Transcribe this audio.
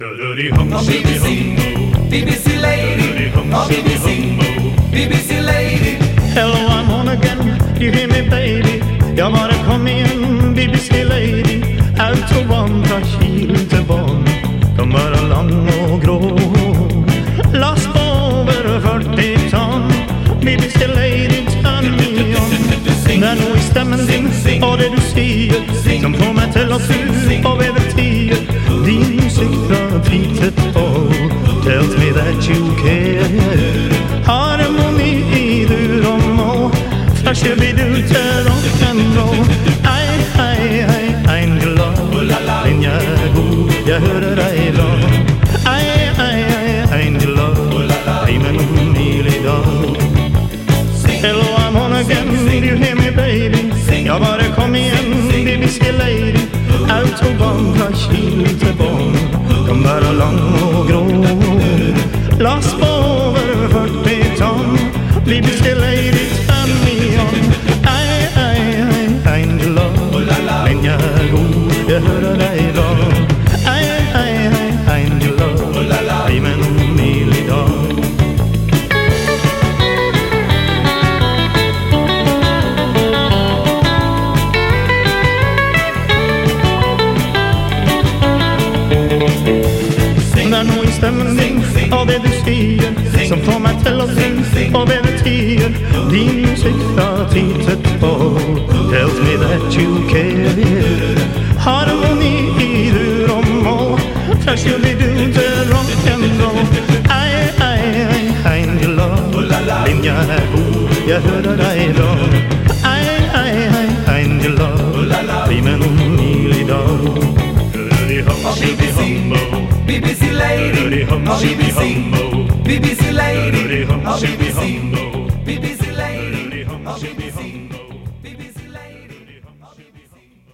BBC, BBC lady, BBC, BBC lady. Hello, I'm on again, you hear me baby. Jag bara kom igen, BBC lady. Ut och vandra Kilteborn. De var lång och grå. Last på över 40 ton. BBC lady, turn me on. När nog i stämmen din och det du säger som får mig till att suga av över 10. Din musik drar litet på. Tells me that you care. Harmoni i du de må. Flasher vid ut rock and roll. Aj, I'm glad. Men jag är god, jag hör dig då. Aj, I'm glad. I'm en omöjlig dag. Hello, I'm on again, you hear me baby. Jag bara kom igen, BBC lady. Ut och vandra Kilteborn. De bara lång och grå. Last på över 40 ton. BBC lady, turn me on. I'm glad. Men jag är god, jag hör dig då. I'm glad. I'm en omöjlig dag. När nog i stämmen din av det du säger som får mig till att syn av över 10. Din musik drar titet på. Tells me that you care. Harmoni i dur och må. Flasher vid du till rock and roll. I'm glad. Men jag är god, jag hör dig då. I'm glad. Vi med en omöjlig dag. BBC lady, BBC, BBC lady, BBC.